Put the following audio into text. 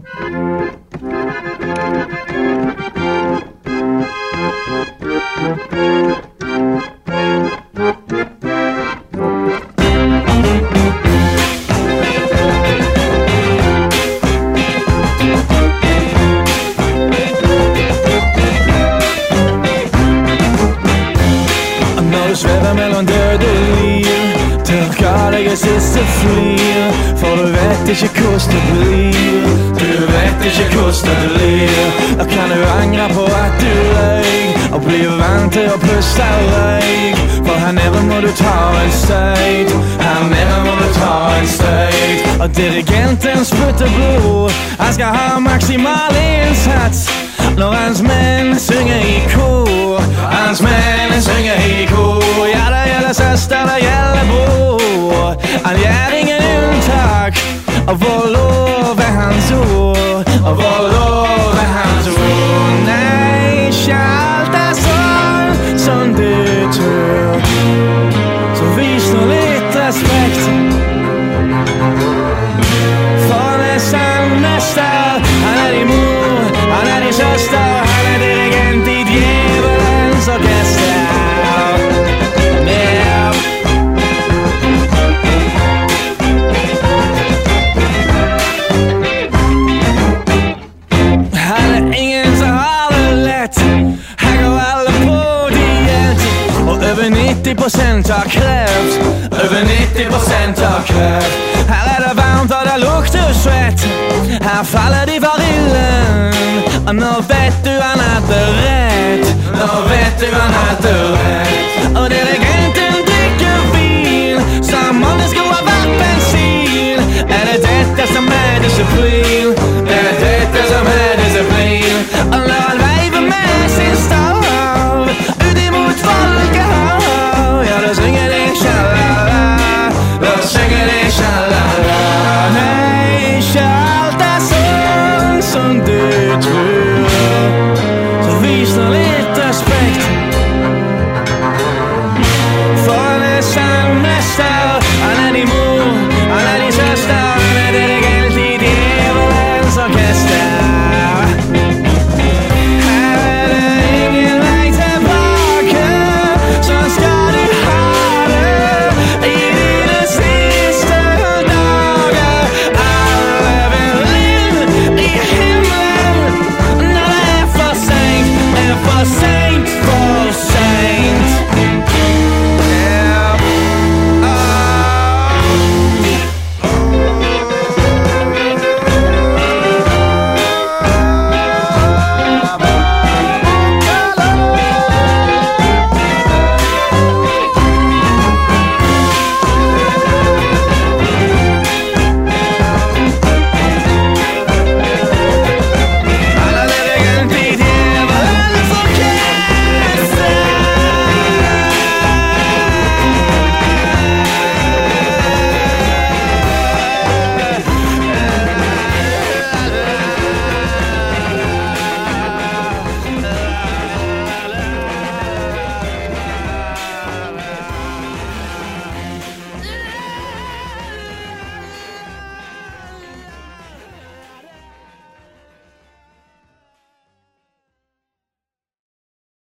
Svever mellom død og liv, tørker deg i siste flir, for du vet ikke hvordan det blir. Du vet ikke hvordan det blir. Da kan du angre på at du løy, og bli vant til å puste røyk. For her nede må du ta en støyt, her nede må du ta en støyt. Og dirigenten spytter blod, han skal ha maksimal innsats når hans menn synger i kor. Hans menn synger i kor. Ja, det gjelder søster, det gjelder bror. Han gjør ingen unntak, og vår lov er hans ord. Og vår lov er hans ord. Nei, ikke alt er sånn som du tror. Så vis nå litt respekt for det sanneste. Han er din mor, han er din søster, han er dirigent i djevelens orkester. Yeah. Han er ingen som har det lett, her går alle på diett. Og over 90% har kreft, over 90% har kreft. Her er det varmt og det lukter svett, her faller de for illen. Og nå vet du han hadde rett, nå vet du han hadde rett. Og dirigenten drikker vin, som om det skulle ha vært bensin. Er det dette som er disiplin?